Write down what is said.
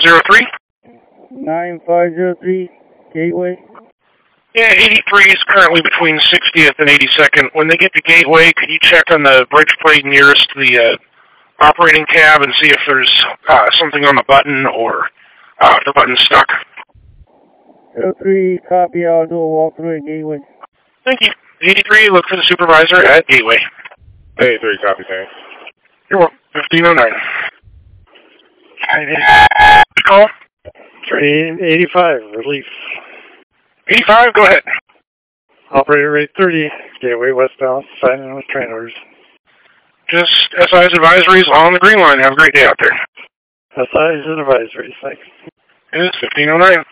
9503? 9503 Gateway. Yeah, 83 is currently between 60th and 82nd. When they get to Gateway, could you check on the bridge plate nearest the operating cab and see if there's something on the button or if the button's stuck? 03, copy, I'll do a walkthrough at Gateway. Thank you. 83, look for the supervisor at Gateway. 83, copy, thanks. You're welcome. 1509. Call? 85, relief. 85, go ahead. Operator rate 30, Gateway westbound, sign in with train orders. Just SI's advisories on the green line. Have a great day out there. SI's and advisories, thanks. It is 1509.